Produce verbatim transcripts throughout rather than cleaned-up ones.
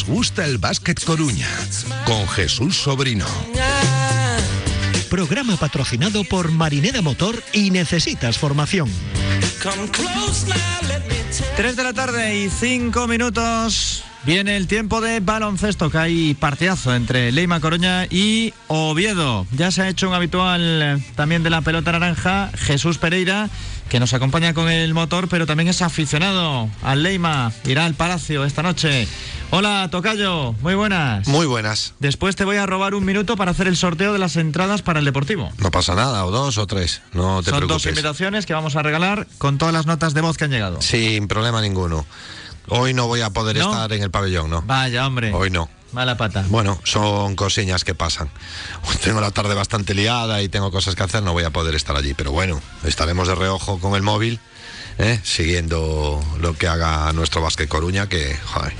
nos gusta el Básquet Coruña, con Jesús Sobrino. Programa patrocinado por Marinera Motor y Necesitas Formación. Tres de la tarde y cinco minutos. Viene el tiempo de baloncesto, que hay partidazo entre Leima Coruña y Oviedo. Ya se ha hecho un habitual también de la pelota naranja, Jesús Pereira, que nos acompaña con el motor, pero también es aficionado al Leima. Irá al Palacio esta noche. Hola, tocayo, muy buenas. Muy buenas. Después te voy a robar un minuto para hacer el sorteo de las entradas para el Deportivo. No pasa nada, o dos o tres, no te Son preocupes. dos invitaciones que vamos a regalar con todas las notas de voz que han llegado. Sin problema ninguno. Hoy no voy a poder ¿No? estar en el pabellón, ¿no? Vaya, hombre. Hoy no. Mala pata. Bueno, son cosillas que pasan. Tengo la tarde bastante liada y tengo cosas que hacer, no voy a poder estar allí. Pero bueno, estaremos de reojo con el móvil, ¿eh? Siguiendo lo que haga nuestro Básquet Coruña, que, joder,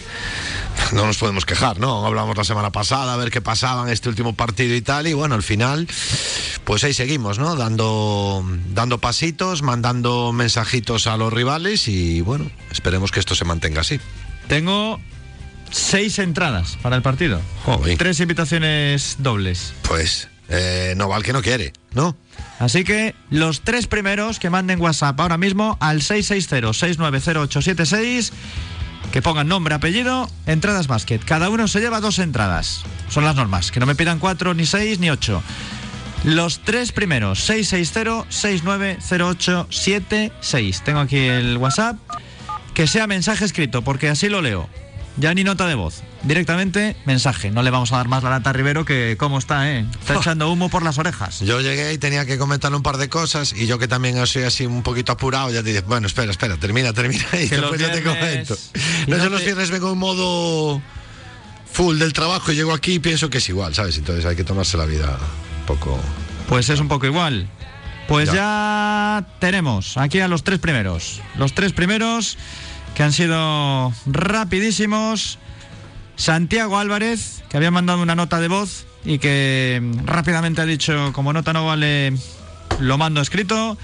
no nos podemos quejar, ¿no? Hablamos la semana pasada a ver qué pasaba en este último partido y tal, y bueno, al final, pues ahí seguimos, ¿no? Dando, dando pasitos, mandando mensajitos a los rivales y bueno, esperemos que esto se mantenga así. Tengo seis entradas para el partido. Joder. Tres invitaciones dobles. Pues eh, no va el que no quiere, ¿no? Así que los tres primeros que manden WhatsApp ahora mismo al seis seis cero, seis nueve cero, ocho siete seis, que pongan nombre, apellido, entradas básquet. Cada uno se lleva dos entradas. Son las normas, que no me pidan cuatro, ni seis, ni ocho. Los tres primeros, seis seis cero, seis nueve cero ocho siete seis. Tengo aquí el WhatsApp. Que sea mensaje escrito, porque así lo leo. Ya ni nota de voz. Directamente, mensaje. No le vamos a dar más la lata a Rivero, que cómo está, ¿eh? Está echando humo por las orejas. Yo llegué y tenía que comentarle un par de cosas y yo que también soy así un poquito apurado, ya te dije, bueno, espera, espera, termina, termina y Que después los ya te viernes- comento. y No, no yo los te- viernes vengo en modo full del trabajo y llego aquí y pienso que es igual, ¿sabes? Entonces hay que tomarse la vida un poco... Pues es un poco igual. Pues ya. Ya. tenemos aquí a los tres primeros. Los tres primeros que han sido rapidísimos. Santiago Álvarez, que había mandado una nota de voz y que rápidamente ha dicho, como nota no vale, lo mando escrito.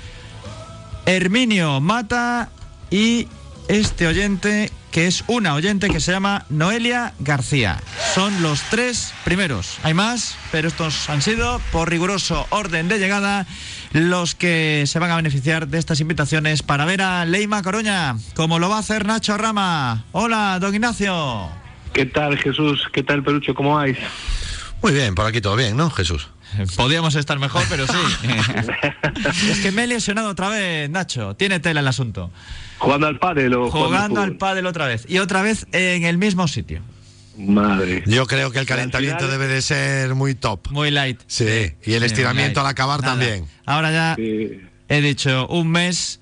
Herminio Mata y este oyente, que es una oyente que se llama Noelia García. Son los tres primeros. Hay más, pero estos han sido, por riguroso orden de llegada, los que se van a beneficiar de estas invitaciones para ver a Leima Coruña, como lo va a hacer Nacho Rama. Hola, don Ignacio. ¿Qué tal, Jesús? ¿Qué tal, Perucho? ¿Cómo vais? Muy bien, por aquí todo bien, ¿no, Jesús? Podíamos estar mejor, pero sí. Es que me he lesionado otra vez, Nacho. Tiene tela el asunto. ¿Jugando al pádel o Jugando al fútbol? pádel otra vez. Y otra vez en el mismo sitio. Madre. Yo creo que el calentamiento final- debe de ser muy top. Muy light. Sí, y el Sí, estiramiento muy light. al acabar Nada. también. Ahora ya Sí. he dicho un mes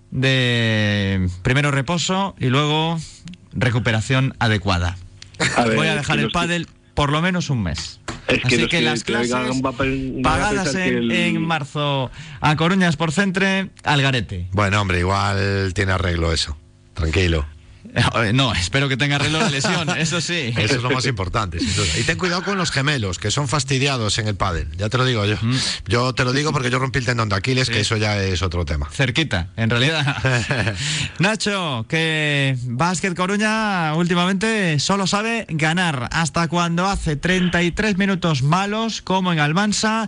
de primero reposo y luego recuperación adecuada. A ver, Voy a es dejar que el los que- pádel por lo menos un mes. Es que Así los que que las te oigan clases va a pen- van a pagadas pensar que en, el- en marzo a Coruña Sport Centre, al garete. Bueno, hombre, igual tiene arreglo eso. Tranquilo. Eh, No, espero que tenga arreglo de lesión, eso sí. Eso es lo más importante, sin duda. Y ten cuidado con los gemelos, que son fastidiados en el pádel. Ya te lo digo yo. Yo te lo digo porque yo rompí el tendón de Aquiles, Sí. que eso ya es otro tema. Cerquita, en realidad. Nacho, que Básquet Coruña últimamente solo sabe ganar. Hasta cuando hace treinta y tres minutos malos, como en Almansa,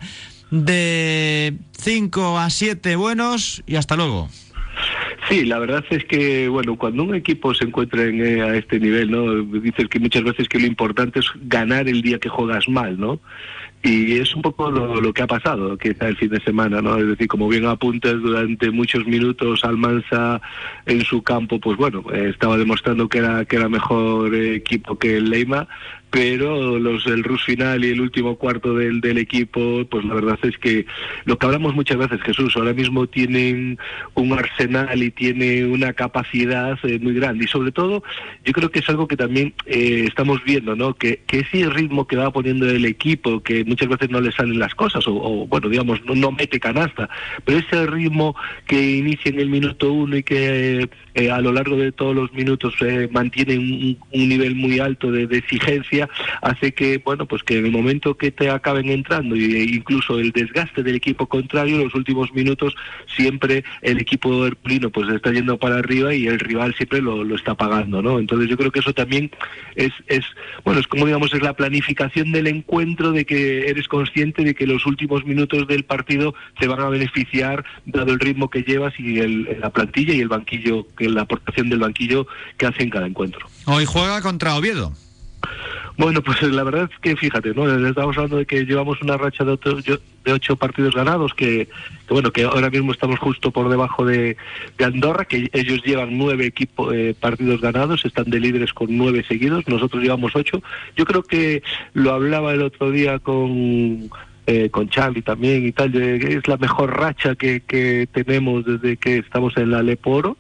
de cinco a siete buenos y hasta luego. Sí, la verdad es que, bueno, cuando un equipo se encuentra en, eh, a este nivel, ¿no? Dices que muchas veces que lo importante es ganar el día que juegas mal, ¿no? Y es un poco lo, lo que ha pasado quizá el fin de semana, ¿no? Es decir, como bien apuntas, durante muchos minutos Almansa en su campo, pues bueno, eh, estaba demostrando que era que era mejor eh, equipo que el Leima, pero los el rush final y el último cuarto del, del equipo, pues la verdad es que lo que hablamos muchas veces, Jesús, ahora mismo tienen un arsenal y tiene una capacidad eh, muy grande, y sobre todo yo creo que es algo que también eh, estamos viendo, ¿no? Que, que ese ritmo que va poniendo el equipo, que muchas veces no le salen las cosas, o, o bueno, digamos, no, no mete canasta, pero ese ritmo que inicia en el minuto uno y que eh, a lo largo de todos los minutos eh, mantienen un, un nivel muy alto de, de exigencia, hace que, bueno, pues que en el momento que te acaben entrando, e incluso el desgaste del equipo contrario, en los últimos minutos siempre el equipo herculino pues está yendo para arriba y el rival siempre lo, lo está pagando, ¿no? Entonces yo creo que eso también es, es, bueno, es como digamos, es la planificación del encuentro, de que eres consciente de que los últimos minutos del partido te van a beneficiar dado el ritmo que llevas y el, la plantilla y el banquillo, que la aportación del banquillo que hace en cada encuentro. Hoy juega contra Oviedo. Bueno, pues la verdad es que fíjate, ¿no? Estamos hablando de que llevamos una racha de, otro, de ocho partidos ganados, que, que bueno, que ahora mismo estamos justo por debajo de, de Andorra, que ellos llevan nueve equipos eh, partidos ganados, están de líderes con nueve seguidos, nosotros llevamos ocho. Yo creo que lo hablaba el otro día con eh, con Xavi también y tal, de, es la mejor racha que, que tenemos desde que estamos en la Leporo.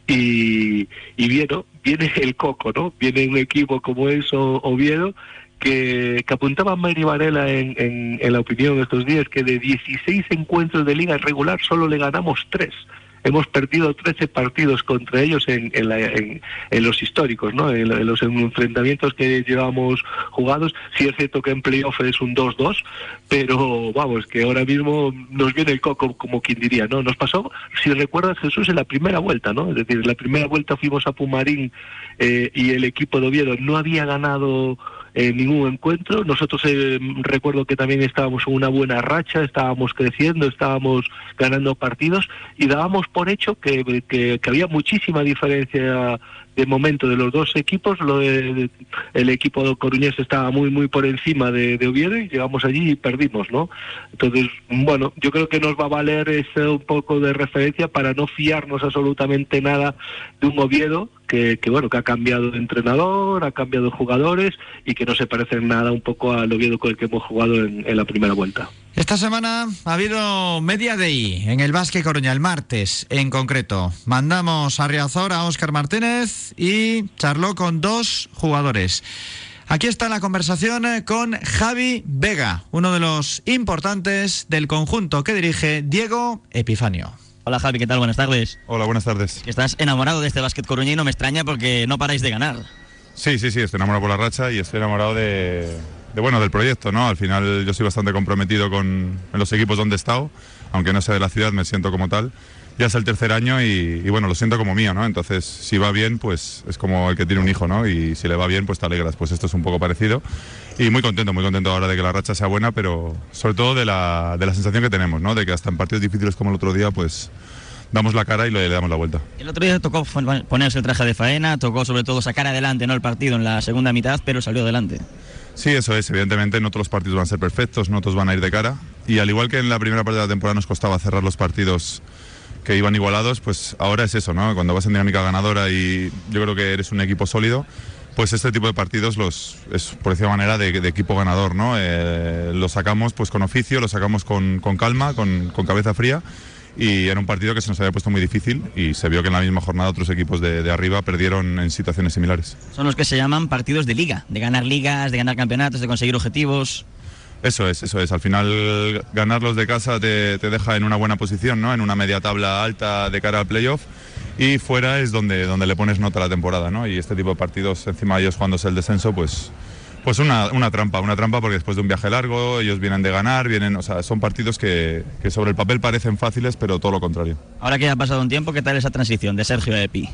Y, y viene, viene el coco, ¿no? Viene un equipo como eso, Oviedo, que, que apuntaba a Mayri Varela en, en, en la opinión estos días, que de dieciséis encuentros de liga regular solo le ganamos tres. Hemos perdido trece partidos contra ellos en, en, la, en, en los históricos, ¿no? En, en los enfrentamientos que llevamos jugados. Sí es cierto que en playoff es un dos dos, pero vamos, que ahora mismo nos viene el coco, como quien diría, ¿no? Nos pasó, si recuerdas, Jesús, en la primera vuelta, ¿no? Es decir, en la primera vuelta fuimos a Pumarín eh, y el equipo de Oviedo no había ganado en ningún encuentro. Nosotros eh, recuerdo que también estábamos en una buena racha, estábamos creciendo, estábamos ganando partidos y dábamos por hecho que, que, que había muchísima diferencia de momento de los dos equipos. Lo de, de, el equipo coruñés estaba muy muy por encima de, de Oviedo y llegamos allí y perdimos, ¿no? Entonces, bueno, yo creo que nos va a valer ese un poco de referencia para no fiarnos absolutamente nada de un Oviedo que, que bueno, que ha cambiado de entrenador, ha cambiado de jugadores y que no se parecen nada un poco al Oviedo con el que hemos jugado en, en la primera vuelta. Esta semana ha habido Media Day en el Basque Coruña, el martes en concreto. Mandamos a Riazor a Óscar Martínez y charló con dos jugadores. Aquí está la conversación con Javi Vega, uno de los importantes del conjunto que dirige Diego Epifanio. Hola Javi, ¿qué tal? Buenas tardes. Hola, buenas tardes. Estás enamorado de este básquet coruña y no me extraña porque no paráis de ganar. Sí, sí, sí, estoy enamorado por la racha y estoy enamorado de, de bueno, del proyecto, ¿no? Al final yo soy bastante comprometido con en los equipos donde he estado, aunque no sea de la ciudad, me siento como tal. Ya es el tercer año y, y bueno, lo siento como mío, ¿no? Entonces, si va bien, pues es como el que tiene un hijo, ¿no? Y si le va bien, pues te alegras. Pues esto es un poco parecido. Y muy contento, muy contento ahora de que la racha sea buena, pero sobre todo de la, de la sensación que tenemos, ¿no? De que hasta en partidos difíciles como el otro día, pues damos la cara y le, le damos la vuelta. El otro día tocó ponerse el traje de faena, tocó sobre todo sacar adelante, ¿no?, el partido en la segunda mitad, pero salió adelante. Sí, eso es. Evidentemente no todos los partidos van a ser perfectos, no todos van a ir de cara. Y al igual que en la primera parte de la temporada nos costaba cerrar los partidos que iban igualados, pues ahora es eso, ¿no? Cuando vas en dinámica ganadora y yo creo que eres un equipo sólido, pues este tipo de partidos los es por decir manera de, de equipo ganador, ¿no? Eh, lo sacamos pues con oficio, lo sacamos con, con calma, con, con cabeza fría, y en un partido que se nos había puesto muy difícil y se vio que en la misma jornada otros equipos de, de arriba perdieron en situaciones similares. Son los que se llaman partidos de liga, de ganar ligas, de ganar campeonatos, de conseguir objetivos. Eso es, eso es. Al final ganarlos de casa te, te deja en una buena posición, ¿no? En una media tabla alta de cara al playoff, y fuera es donde, donde le pones nota a la temporada, ¿no? Y este tipo de partidos, encima de ellos jugándose el descenso, pues, pues una, una trampa, una trampa porque después de un viaje largo ellos vienen de ganar, vienen, o sea, son partidos que, que sobre el papel parecen fáciles, pero todo lo contrario. Ahora que ya ha pasado un tiempo, ¿qué tal esa transición de Sergio a Epi?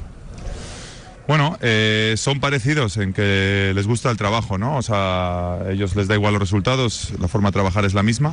Bueno, eh, son parecidos en que les gusta el trabajo, ¿no? O sea, a ellos les da igual los resultados, la forma de trabajar es la misma.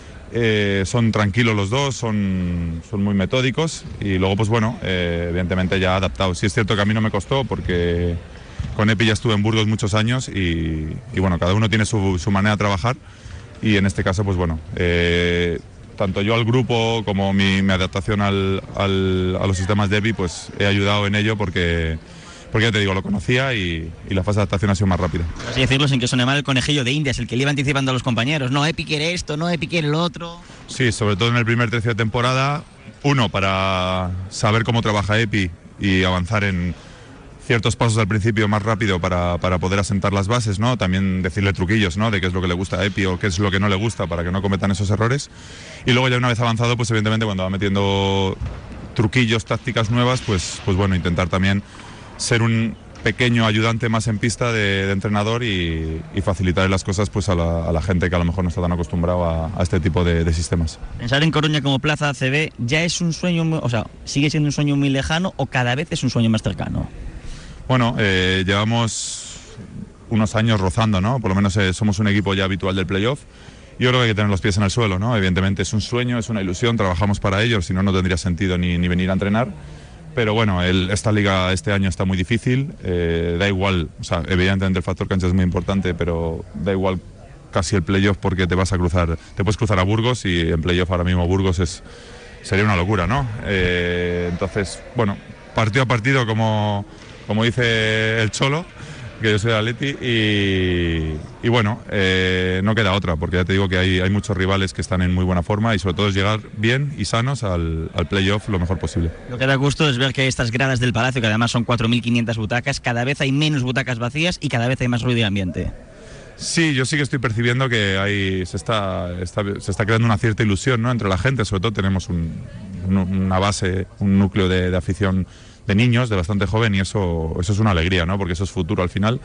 Eh, son tranquilos los dos, son, son muy metódicos y luego, pues bueno, eh, evidentemente ya adaptados. Sí es cierto que a mí no me costó porque con Epi ya estuve en Burgos muchos años y, y bueno, cada uno tiene su, su manera de trabajar y en este caso, pues bueno, eh, tanto yo al grupo como mi, mi adaptación al, al, a los sistemas de Epi, pues he ayudado en ello porque... Porque ya te digo, lo conocía y, y la fase de adaptación ha sido más rápida. Así decirlo sin que suene mal, el conejillo de Indias, el que le iba anticipando a los compañeros. No, Epi quiere esto, no, Epi quiere lo otro. Sí, sobre todo en el primer tercio de temporada. Uno, para saber cómo trabaja Epi y avanzar en ciertos pasos al principio más rápido para, para poder asentar las bases, ¿no? También decirle truquillos, ¿no? De qué es lo que le gusta a Epi o qué es lo que no le gusta para que no cometan esos errores. Y luego ya una vez avanzado, pues evidentemente cuando va metiendo truquillos, tácticas nuevas, pues, pues bueno, intentar también ser un pequeño ayudante más en pista de, de entrenador y, y facilitar las cosas pues a la, a la gente que a lo mejor no está tan acostumbrado a, a este tipo de, de sistemas. ¿Pensar en Coruña como plaza A C B ya es un sueño, muy, o sea, sigue siendo un sueño muy lejano o cada vez es un sueño más cercano? Bueno, eh, llevamos unos años rozando, ¿no? Por lo menos eh, somos un equipo ya habitual del playoff. Yo creo que hay que tener los pies en el suelo, ¿no? Evidentemente es un sueño, es una ilusión, trabajamos para ello, si no, no tendría sentido ni, ni venir a entrenar. Pero bueno, el, esta liga este año está muy difícil, eh, da igual, o sea, evidentemente el factor cancha es muy importante, pero da igual casi el playoff porque te vas a cruzar, te puedes cruzar a Burgos y en playoff ahora mismo Burgos es, sería una locura, ¿no? Eh, entonces, bueno, partido a partido como, como dice el Cholo, que yo soy de Atleti y, y bueno, eh, no queda otra, porque ya te digo que hay, hay muchos rivales que están en muy buena forma y sobre todo es llegar bien y sanos al, al playoff lo mejor posible. Lo que da gusto es ver que estas gradas del Palacio, que además son cuatro mil quinientas butacas, cada vez hay menos butacas vacías y cada vez hay más ruido de ambiente. Sí, yo sí que estoy percibiendo que hay, se, está, está, se está creando una cierta ilusión, ¿no?, entre la gente, sobre todo tenemos un, un, una base, un núcleo de, de afición de niños, de bastante joven, y eso, eso es una alegría, ¿no?, porque eso es futuro al final.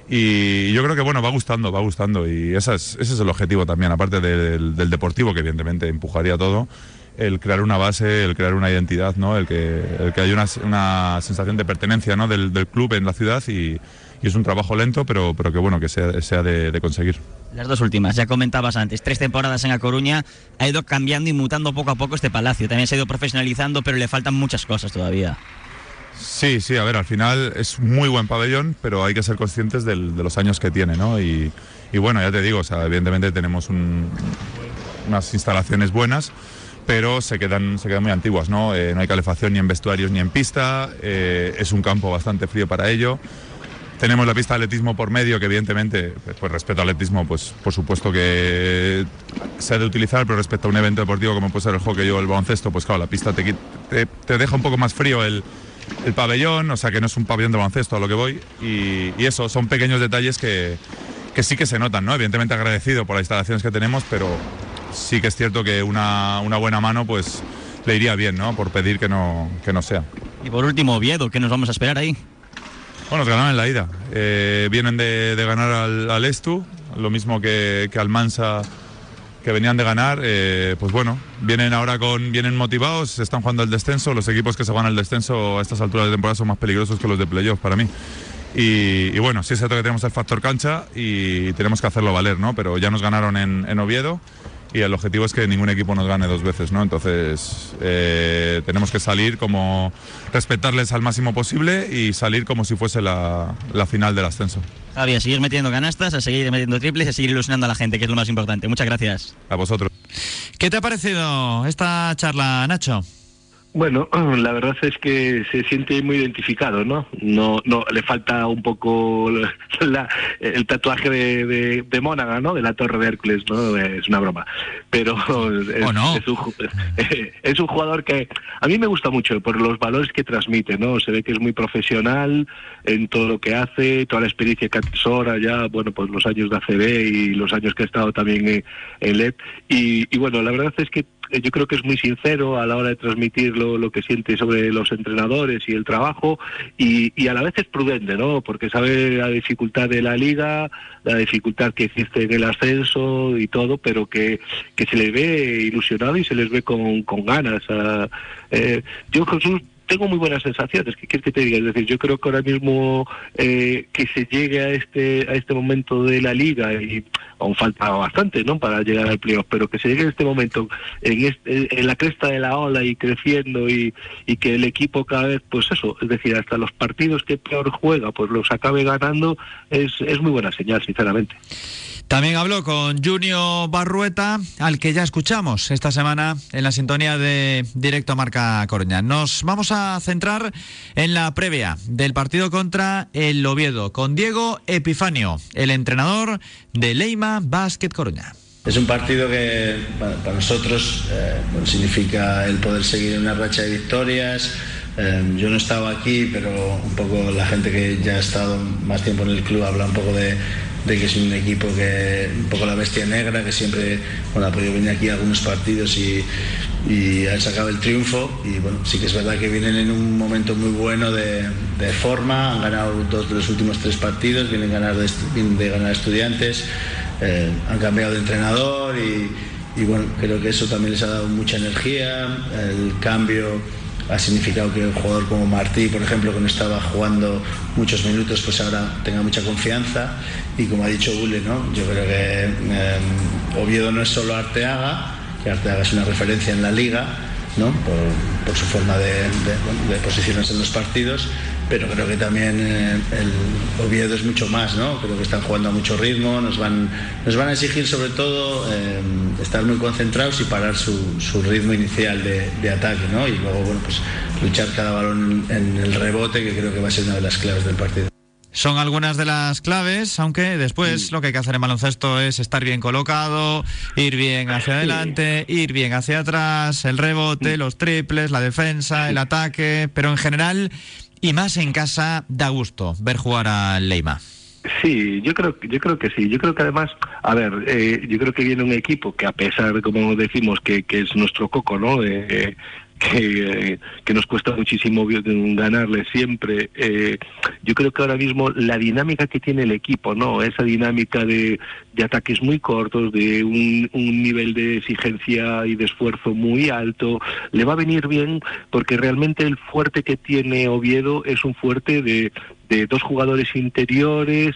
Y yo creo que bueno, va gustando, va gustando, y esa es, ese es el objetivo también, aparte del, del deportivo, que evidentemente empujaría todo, el crear una base, el crear una identidad, ¿no?, el que, el que haya una, una sensación de pertenencia, ¿no?, del, del club en la ciudad, y, y es un trabajo lento, pero, pero que bueno, que sea, sea de, de conseguir. Las dos últimas, ya comentabas antes, tres temporadas en A Coruña, ha ido cambiando y mutando poco a poco este palacio, también se ha ido profesionalizando, pero le faltan muchas cosas todavía. Sí, sí, a ver, al final es muy buen pabellón, pero hay que ser conscientes del, de los años que tiene, ¿no? Y, y bueno, ya te digo, o sea, evidentemente tenemos un, unas instalaciones buenas, pero se quedan, se quedan muy antiguas, ¿no? Eh, no hay calefacción ni en vestuarios ni en pista, eh, es un campo bastante frío para ello. Tenemos la pista de atletismo por medio, que evidentemente, pues respecto al atletismo, pues por supuesto que se ha de utilizar, pero respecto a un evento deportivo como puede ser el hockey o el baloncesto, pues claro, la pista te, te, te deja un poco más frío el, el pabellón, o sea que no es un pabellón de baloncesto a lo que voy, y, y eso, son pequeños detalles que, que sí que se notan, ¿no? Evidentemente agradecido por las instalaciones que tenemos, pero sí que es cierto que una, una buena mano, pues le iría bien, ¿no?, por pedir que no, que no sea. Y por último, Oviedo, ¿qué nos vamos a esperar ahí? Bueno, nos ganaron en la ida. Eh, vienen de, de ganar al, al Estu, lo mismo que, que al Mansa, que venían de ganar. Eh, pues bueno, vienen ahora con, vienen motivados, están jugando el descenso. Los equipos que se juegan el descenso a estas alturas de temporada son más peligrosos que los de playoff para mí. Y, y bueno, sí es cierto que tenemos el factor cancha y tenemos que hacerlo valer, ¿no? Pero ya nos ganaron en, en Oviedo. Y el objetivo es que ningún equipo nos gane dos veces, ¿no? Entonces eh, tenemos que salir como respetarles al máximo posible y salir como si fuese la, la final del ascenso. Javi, a seguir metiendo canastas, a seguir metiendo triples, a seguir ilusionando a la gente, que es lo más importante. Muchas gracias. A vosotros. ¿Qué te ha parecido esta charla, Nacho? Bueno, la verdad es que se siente muy identificado, ¿no? No, no le falta un poco la, el tatuaje de, de, de Mónaga, ¿no? De la Torre de Hércules, ¿no? Es una broma. Pero es, ¿O no? es, un, es un jugador que a mí me gusta mucho por los valores que transmite, ¿no? Se ve que es muy profesional en todo lo que hace, toda la experiencia que atesora ya, bueno, pues los años de A C B y los años que ha estado también en, en L E P. Y, y bueno, la verdad es que yo creo que es muy sincero a la hora de transmitir lo, lo que siente sobre los entrenadores y el trabajo, y, y a la vez es prudente, ¿no? Porque sabe la dificultad de la liga, la dificultad que existe en el ascenso y todo, pero que, que se le ve ilusionado y se les ve con, con ganas. A, eh, yo, Jesús, tengo muy buenas sensaciones, ¿qué quieres que te diga? Es decir, yo creo que ahora mismo eh, que se llegue a este a este momento de la liga, y aún falta bastante, ¿no?, para llegar al playoff, pero que se llegue en este momento, en, este, en la cresta de la ola y creciendo, y, y que el equipo cada vez, pues eso, es decir, hasta los partidos que peor juega, pues los acabe ganando, es, es muy buena señal, sinceramente. También habló con Junior Barrueta, al que ya escuchamos esta semana en la sintonía de Directo Marca Coruña. Nos vamos a centrar en la previa del partido contra el Oviedo, con Diego Epifanio, el entrenador de Leima Basket Coruña. Es un partido que para, para nosotros eh, bueno, significa el poder seguir en una racha de victorias. Eh, yo no estaba aquí, pero un poco la gente que ya ha estado más tiempo en el club habla un poco de, de que es un equipo que un poco la bestia negra, que siempre, bueno, ha podido venir aquí a algunos partidos y y han sacado el triunfo. Y bueno, sí que es verdad que vienen en un momento muy bueno de, de forma, han ganado dos de los últimos tres partidos, vienen, ganar de, vienen de ganar Estudiantes, eh, han cambiado de entrenador y, y bueno, creo que eso también les ha dado mucha energía. El cambio ha significado que un jugador como Martí, por ejemplo, que no estaba jugando muchos minutos, pues ahora tenga mucha confianza. Y como ha dicho Ule, ¿no? Yo creo que eh, Oviedo no es solo Arteaga, que Arteaga es una referencia en la liga, ¿no? por, por su forma de, de, de posicionarse en los partidos, pero creo que también eh, el Oviedo es mucho más, ¿no? Creo que están jugando a mucho ritmo, nos van, nos van a exigir sobre todo eh, estar muy concentrados y parar su, su ritmo inicial de, de ataque, ¿no? Y luego, bueno, pues luchar cada balón en el rebote, que creo que va a ser una de las claves del partido. Son algunas de las claves, aunque después sí. Lo que hay que hacer en baloncesto es estar bien colocado, ir bien hacia adelante, sí. ir bien hacia atrás, el rebote, los triples, la defensa, el ataque, pero en general, y más en casa, da gusto ver jugar a Leima. Sí, yo creo, yo creo que sí. Yo creo que además, a ver, eh, yo creo que viene un equipo que a pesar, como decimos, que, que es nuestro coco, ¿no? Eh, Que, que nos cuesta muchísimo ganarle siempre. Eh, yo creo que ahora mismo la dinámica que tiene el equipo, ¿no? Esa dinámica de, de ataques muy cortos, de un, un nivel de exigencia y de esfuerzo muy alto, le va a venir bien porque realmente el fuerte que tiene Oviedo es un fuerte de, de dos jugadores interiores,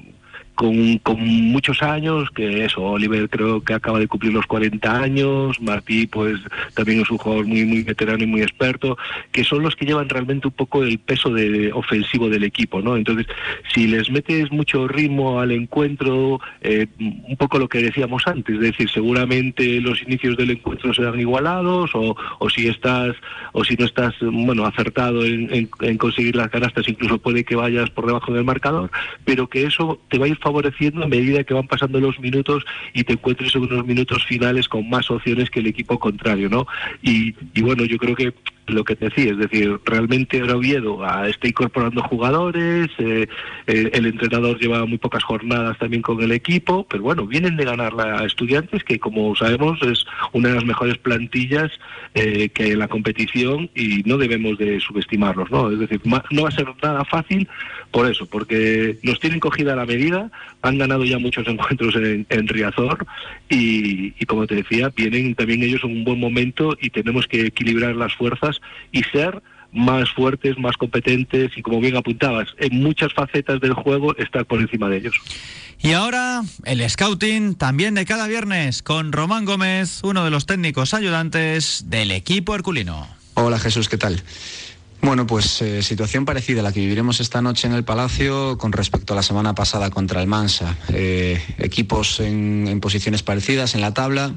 Con, con muchos años, que eso, Oliver creo que acaba de cumplir los cuarenta años, Martí pues también es un jugador muy muy veterano y muy experto, que son los que llevan realmente un poco el peso de, ofensivo del equipo, ¿no? Entonces, si les metes mucho ritmo al encuentro, eh, un poco lo que decíamos antes, es decir, seguramente los inicios del encuentro serán igualados, o, o si estás, o si no estás, bueno, acertado en, en, en conseguir las canastas, incluso puede que vayas por debajo del marcador, pero que eso te va a ir favoreciendo a medida que van pasando los minutos y te encuentres en unos minutos finales con más opciones que el equipo contrario, ¿no? Y, y bueno, yo creo que lo que te decía, es decir, realmente ahora Oviedo ah, está incorporando jugadores, eh, eh, el entrenador lleva muy pocas jornadas también con el equipo, pero bueno, vienen de ganar a Estudiantes, que como sabemos es una de las mejores plantillas eh, que hay en la competición y no debemos de subestimarlos, ¿no? Es decir, no va a ser nada fácil por eso, porque nos tienen cogida la medida, han ganado ya muchos encuentros en, en Riazor y, y como te decía, vienen también ellos en un buen momento y tenemos que equilibrar las fuerzas y ser más fuertes, más competentes y, como bien apuntabas, en muchas facetas del juego estar por encima de ellos. Y ahora el scouting también de cada viernes con Román Gómez, uno de los técnicos ayudantes del equipo herculino. Hola Jesús, ¿qué tal? Bueno, pues eh, situación parecida a la que viviremos esta noche en el Palacio con respecto a la semana pasada contra el Mansa. Eh, equipos en, en posiciones parecidas en la tabla.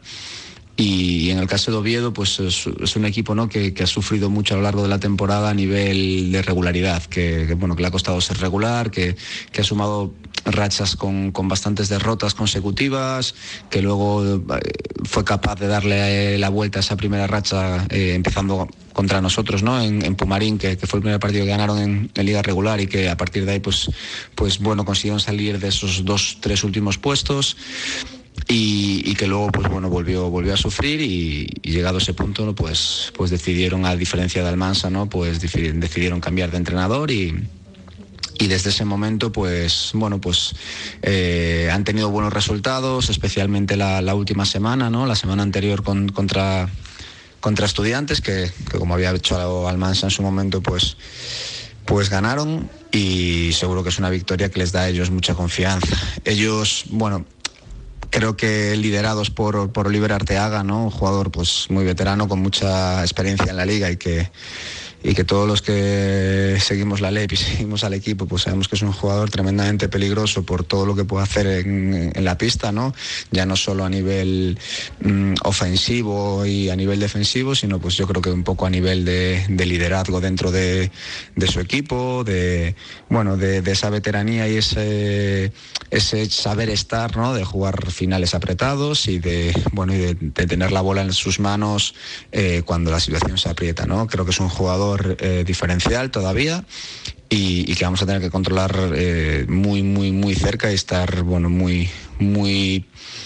Y en el caso de Oviedo, pues es, es un equipo, ¿no? que, que ha sufrido mucho a lo largo de la temporada a nivel de regularidad, que, que bueno, que le ha costado ser regular, que, que ha sumado rachas con, con bastantes derrotas consecutivas, que luego eh, fue capaz de darle la vuelta a esa primera racha eh, empezando contra nosotros, ¿no? En, en Pumarín, que, que fue el primer partido que ganaron en, en Liga Regular y que a partir de ahí, pues, pues bueno, consiguieron salir de esos dos, tres últimos puestos. Y, y que luego pues bueno volvió volvió a sufrir y, y llegado a ese punto, ¿no? pues pues decidieron, a diferencia de Almansa, ¿no? pues decidieron cambiar de entrenador y y desde ese momento pues bueno pues eh, han tenido buenos resultados, especialmente la, la última semana, ¿no? La semana anterior con, contra contra Estudiantes, que, que como había hecho Almansa en su momento, pues pues ganaron, y seguro que es una victoria que les da a ellos mucha confianza. Ellos, bueno, creo que liderados por, por Oliver Arteaga, ¿no? Un jugador pues muy veterano, con mucha experiencia en la liga, y que, y que todos los que seguimos la L E P y seguimos al equipo, pues sabemos que es un jugador tremendamente peligroso por todo lo que puede hacer en, en la pista, ¿no? Ya no solo a nivel mm, ofensivo y a nivel defensivo, sino pues yo creo que un poco a nivel de, de liderazgo dentro de, de su equipo, de bueno, de, de esa veteranía y ese, ese saber estar, ¿no? De jugar finales apretados y de bueno y de, de tener la bola en sus manos eh, cuando la situación se aprieta, ¿no? Creo que es un jugador Eh, diferencial todavía y, y que vamos a tener que controlar eh, muy muy muy cerca y estar bueno muy muy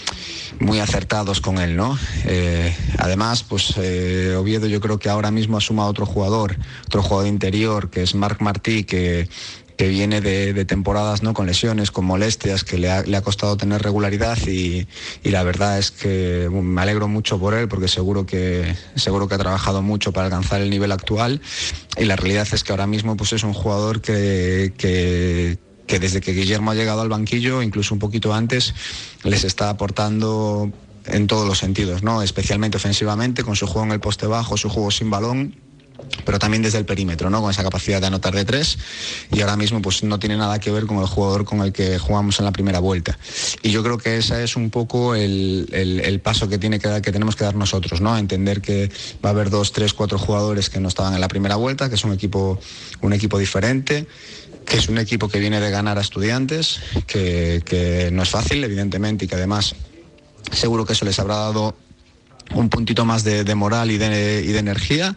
muy acertados con él, ¿no? Eh, además, pues eh, Oviedo yo creo que ahora mismo ha sumado otro jugador, otro jugador interior, que es Marc Martí, que que viene de, de temporadas, ¿no?, con lesiones, con molestias, que le ha, le ha costado tener regularidad y, y la verdad es que me alegro mucho por él, porque seguro que seguro que ha trabajado mucho para alcanzar el nivel actual, y la realidad es que ahora mismo pues es un jugador que, que que desde que Guillermo ha llegado al banquillo, incluso un poquito antes, les está aportando en todos los sentidos, ¿no?, especialmente ofensivamente, con su juego en el poste bajo, su juego sin balón, pero también desde el perímetro, ¿no?, con esa capacidad de anotar de tres, y ahora mismo pues no tiene nada que ver con el jugador con el que jugamos en la primera vuelta. Y yo creo que ese es un poco el, el, el paso que, tiene que, dar, que tenemos que dar nosotros, ¿no?, entender que va a haber dos, tres, cuatro jugadores que no estaban en la primera vuelta, que es un equipo, un equipo diferente, que es un equipo que viene de ganar a Estudiantes, que, que no es fácil, evidentemente, y que además seguro que eso les habrá dado un puntito más de, de moral y de, y de energía,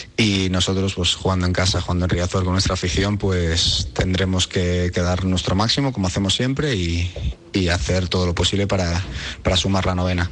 y nosotros pues jugando en casa, jugando en Riazor con nuestra afición, pues tendremos que, que dar nuestro máximo, como hacemos siempre, y, y hacer todo lo posible para, para sumar la novena.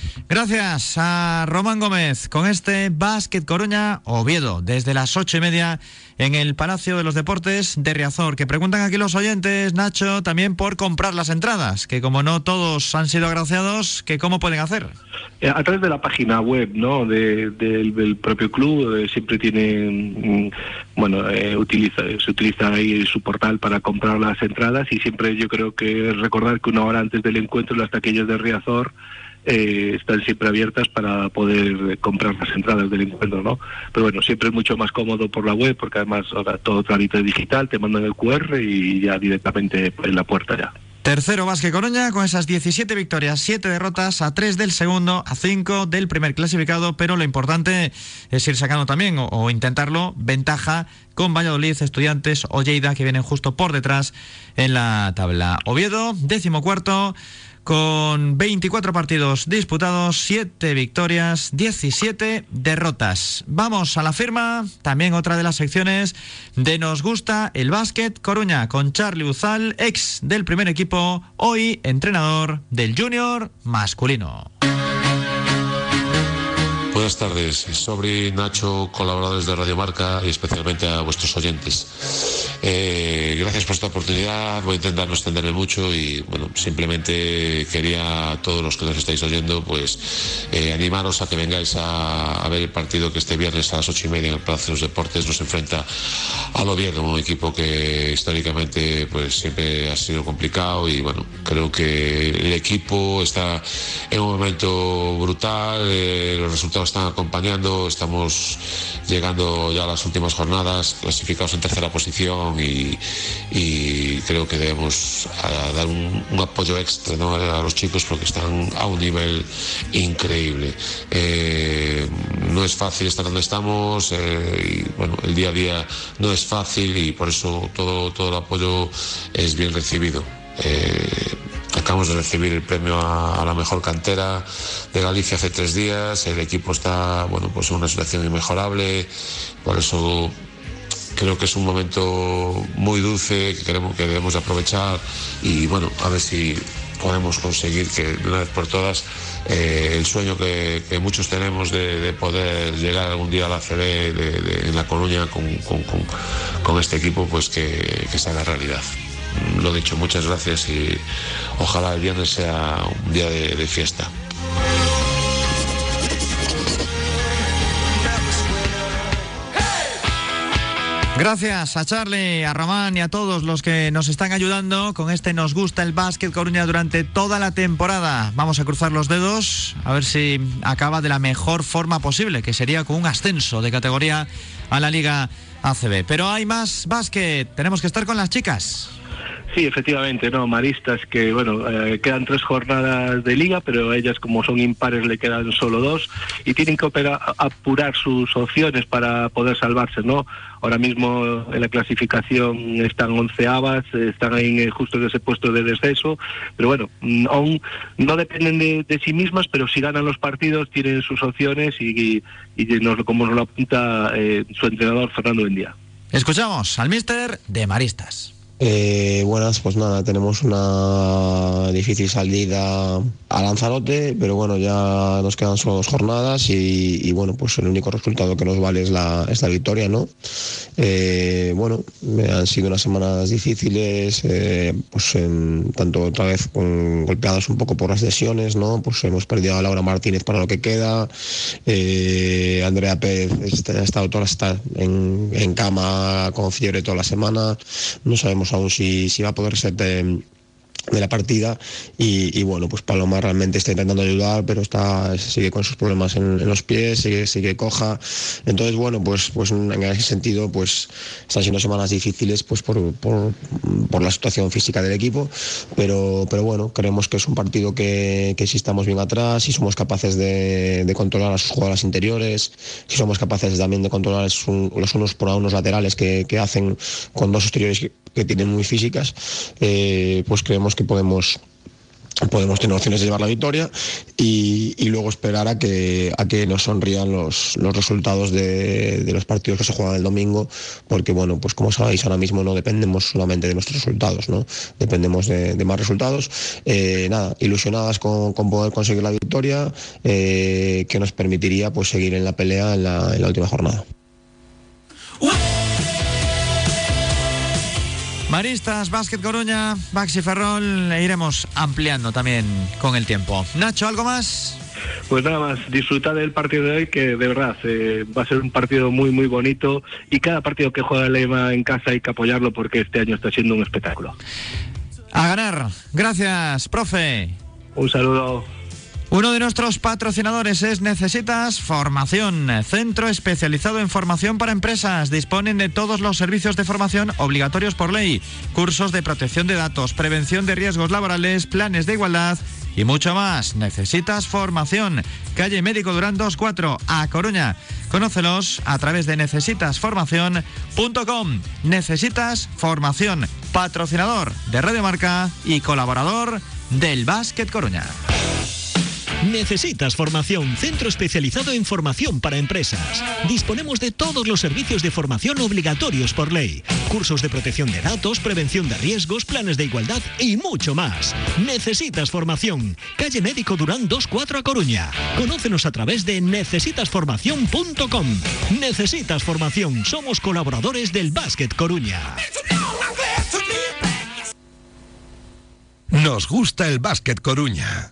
Gracias a Román Gómez con este Básquet Coruña Oviedo desde las ocho y media en el Palacio de los Deportes de Riazor. Que preguntan aquí los oyentes, Nacho, también por comprar las entradas, que como no todos han sido agraciados, que cómo pueden hacer. A través de la página web, ¿no?, de, de, del propio club, eh, siempre tiene, bueno, eh, utiliza, se utiliza ahí su portal para comprar las entradas, y siempre yo creo que recordar que una hora antes del encuentro las taquillas de Riazor Eh, están siempre abiertas para poder comprar las entradas del encuentro, ¿no? Pero bueno, siempre es mucho más cómodo por la web, porque además ahora todo trámite digital, te mandan el cu erre y ya directamente en la puerta ya. Tercero Básquet Coruña con esas diecisiete victorias, siete derrotas, a tres del segundo, a cinco del primer clasificado, pero lo importante es ir sacando también, o, o intentarlo, ventaja con Valladolid, Estudiantes o Lleida, que vienen justo por detrás en la tabla. Oviedo, décimo cuarto, con veinticuatro partidos disputados, siete victorias, diecisiete derrotas. Vamos a la firma, también otra de las secciones de Nos Gusta el Básquet Coruña, con Charly Uzal, ex del primer equipo, hoy entrenador del junior masculino. Buenas tardes, Sobri, Nacho, colaboradores de Radio Marca, y especialmente a vuestros oyentes. Eh, gracias por esta oportunidad, voy a intentar no extenderme mucho y bueno, simplemente quería a todos los que nos estáis oyendo pues eh, animaros a que vengáis a, a ver el partido que este viernes a las ocho y media en el Palacio de los Deportes nos enfrenta al Oviedo, un equipo que históricamente pues siempre ha sido complicado, y bueno, creo que el equipo está en un momento brutal, eh, los resultados están acompañando, estamos llegando ya a las últimas jornadas, clasificados en tercera posición, y, y creo que debemos a, dar un, un apoyo extra, ¿no?, a los chicos, porque están a un nivel increíble. Eh, no es fácil estar donde estamos, eh, y bueno, el día a día no es fácil, y por eso todo, todo el apoyo es bien recibido. Eh, Acabamos de recibir el premio a, a la mejor cantera de Galicia hace tres días. El equipo está, bueno, pues en una situación inmejorable. Por eso creo que es un momento muy dulce que queremos, que debemos de aprovechar, y bueno, a ver si podemos conseguir que de una vez por todas eh, el sueño que, que muchos tenemos de, de poder llegar algún día a la A C B de, de, en La Coruña con, con, con, con este equipo, pues que, que se haga realidad. Lo dicho, muchas gracias, y ojalá el viernes sea un día de, de fiesta. Gracias a Charly, a Román y a todos los que nos están ayudando con este Nos Gusta el Básquet Coruña durante toda la temporada. Vamos a cruzar los dedos a ver si acaba de la mejor forma posible, que sería con un ascenso de categoría a la Liga A C B. Pero hay más básquet, tenemos que estar con las chicas. Sí, efectivamente, no, Maristas, que bueno, eh, quedan tres jornadas de liga, pero ellas, como son impares, le quedan solo dos y tienen que operar, apurar sus opciones para poder salvarse, ¿no? Ahora mismo en la clasificación están onceavas, están ahí justo en ese puesto de descenso, pero bueno, aún no dependen de, de sí mismas, pero si ganan los partidos tienen sus opciones, y, y, y nos, como nos lo apunta eh, su entrenador Fernando Bendía. Escuchamos al míster de Maristas. Eh, buenas, pues nada, tenemos una difícil salida a Lanzarote, pero bueno, ya nos quedan solo dos jornadas y, y bueno, pues el único resultado que nos vale es la, es la victoria, ¿no? Eh, bueno, han sido unas semanas difíciles, eh, pues en, tanto otra vez con, golpeadas un poco por las lesiones, ¿no? Pues hemos perdido a Laura Martínez para lo que queda, eh, Andrea Pérez está, ha estado toda está en, en cama con fiebre toda la semana, no sabemos aún si, si va a poder ser de, de la partida y, y bueno, pues Paloma realmente está intentando ayudar, pero está sigue con sus problemas en, en los pies, sigue, sigue coja, entonces bueno, pues, pues en ese sentido pues están siendo semanas difíciles pues por, por, por la situación física del equipo, pero, pero bueno, creemos que es un partido que, que si estamos bien atrás, si somos capaces de, de controlar a sus jugadoras interiores, si somos capaces también de controlar los unos por unos laterales que, que hacen con dos exteriores que, que tienen muy físicas, eh, pues creemos que podemos podemos tener opciones de llevar la victoria y, y luego esperar a que a que nos sonrían los, los resultados de, de los partidos que se juegan el domingo, porque bueno, pues como sabéis ahora mismo no dependemos solamente de nuestros resultados, ¿no? Dependemos de, de más resultados. Eh, nada, ilusionadas con, con poder conseguir la victoria, eh, que nos permitiría pues seguir en la pelea en la, en la última jornada. Maristas, Básquet Coruña, Baxi Ferrol, e iremos ampliando también con el tiempo. Nacho, ¿algo más? Pues nada más, disfrutar del partido de hoy, que de verdad eh, va a ser un partido muy muy bonito, y cada partido que juega el EVA en casa hay que apoyarlo porque este año está siendo un espectáculo. A ganar. Gracias, profe. Un saludo. Uno de nuestros patrocinadores es Necesitas Formación, centro especializado en formación para empresas. Disponen de todos los servicios de formación obligatorios por ley, cursos de protección de datos, prevención de riesgos laborales, planes de igualdad y mucho más. Necesitas Formación, calle Médico Durán doscientos cuatro, A Coruña. Conócelos a través de necesitas formación punto com. Necesitas Formación, patrocinador de Radio Marca y colaborador del Básquet Coruña. Necesitas Formación, centro especializado en formación para empresas. Disponemos de todos los servicios de formación obligatorios por ley, cursos de protección de datos, prevención de riesgos, planes de igualdad y mucho más. Necesitas Formación, calle Médico Durán doscientos cuatro, A Coruña. Conócenos a través de necesitas formación punto com. Necesitas Formación, somos colaboradores del Básquet Coruña. Nos gusta el Básquet Coruña.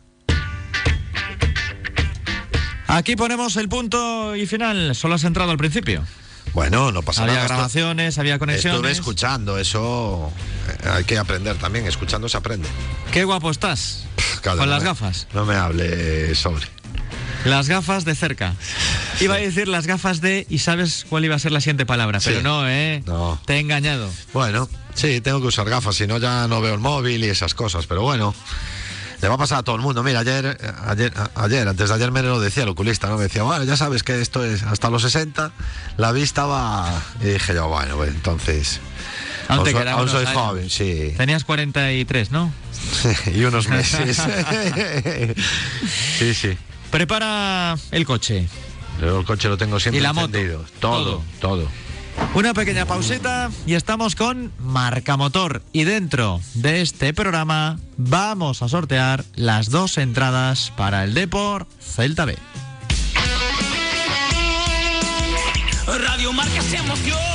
Aquí ponemos el punto y final. Solo has entrado al principio. Bueno, no pasa había nada. Había grabaciones, había conexiones. Estuve escuchando, eso hay que aprender también. Escuchando se aprende. Qué guapo estás. Claro, con no las me, gafas. No me hable sobre. Las gafas de cerca. Iba a decir las gafas de... Y sabes cuál iba a ser la siguiente palabra. Sí. Pero no, ¿eh? No. Te he engañado. Bueno, sí, tengo que usar gafas. Si no, ya no veo el móvil y esas cosas. Pero bueno... Le va a pasar a todo el mundo. Mira, ayer, ayer, ayer, antes de ayer me lo decía el oculista, ¿no? Me decía, bueno, ya sabes que esto es hasta los sesenta, la vista va... Y dije yo, bueno, pues entonces... Aún, aún, aún soy años. joven, sí. Tenías cuarenta y tres, ¿no? Y unos meses. Sí, sí. Prepara el coche. Yo el coche lo tengo siempre ¿Y la encendido. moto? Todo, todo. todo. Una pequeña pausita y estamos con Marcamotor. Y dentro de este programa vamos a sortear las dos entradas para el Depor Celta B. Radio Marca se emociona.